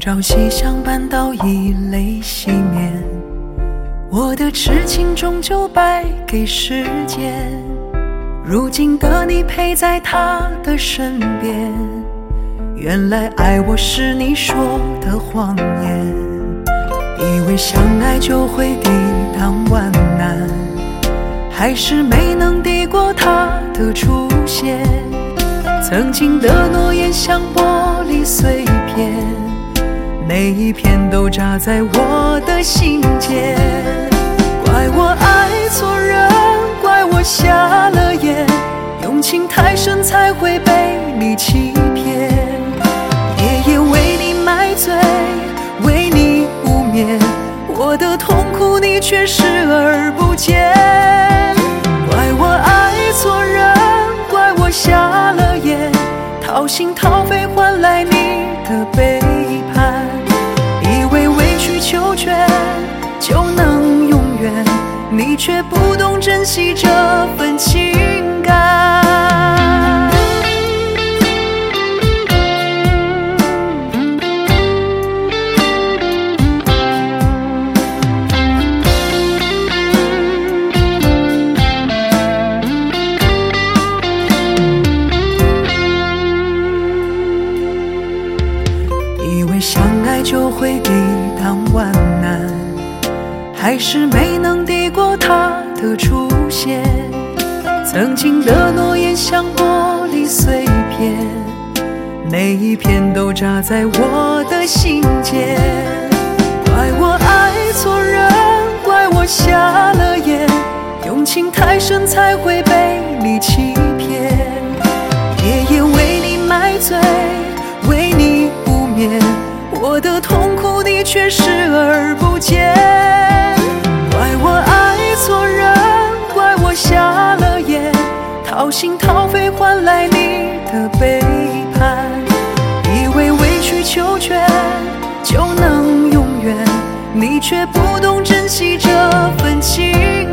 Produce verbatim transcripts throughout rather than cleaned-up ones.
朝夕相伴到以泪洗面，我的痴情终究败给时间。如今的你陪在他的身边，原来爱我是你说的谎言。以为相爱就会抵挡万难，还是没能抵过他的出现。曾经的诺言像玻璃碎片，每一片都扎在我的心间。怪我爱错人，怪我瞎了眼，用情太深才会被你欺骗。夜夜为你买醉，为你无眠，我的痛苦你却视而不见。怪我爱错人，怪我瞎了眼，掏心掏肺换来你的背叛。以为委曲求全就能永远，你却不懂珍惜这份情感。以为相爱就会抵挡万难，还是没能抵过他的出现。曾经的诺言像玻璃碎片，每一片都扎在我的心间。怪我爱错人，怪我瞎了眼，用情太深才会被你欺骗。夜夜为你买醉，为你无眠，我的痛苦你却视而不见。怪我爱错人，怪我瞎了眼，掏心掏肺换来你的背叛。以为委曲求全就能永远，你却不懂珍惜这份情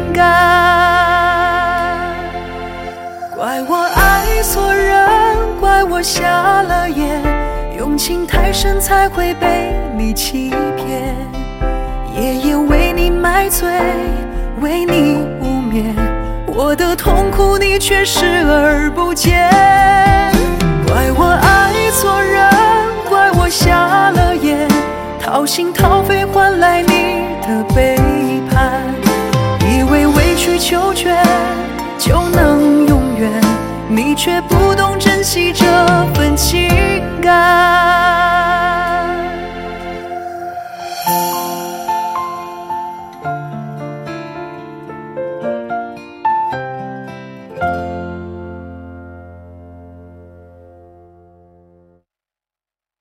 感。怪我爱错人，怪我瞎了眼，用情太深才会被你欺骗。夜夜为你买醉，为你无眠，我的痛苦你却视而不见。怪我爱错人，怪我瞎了眼，掏心掏肺换来你的背叛。以为委曲求全就能永远，你却不懂珍惜这份情感。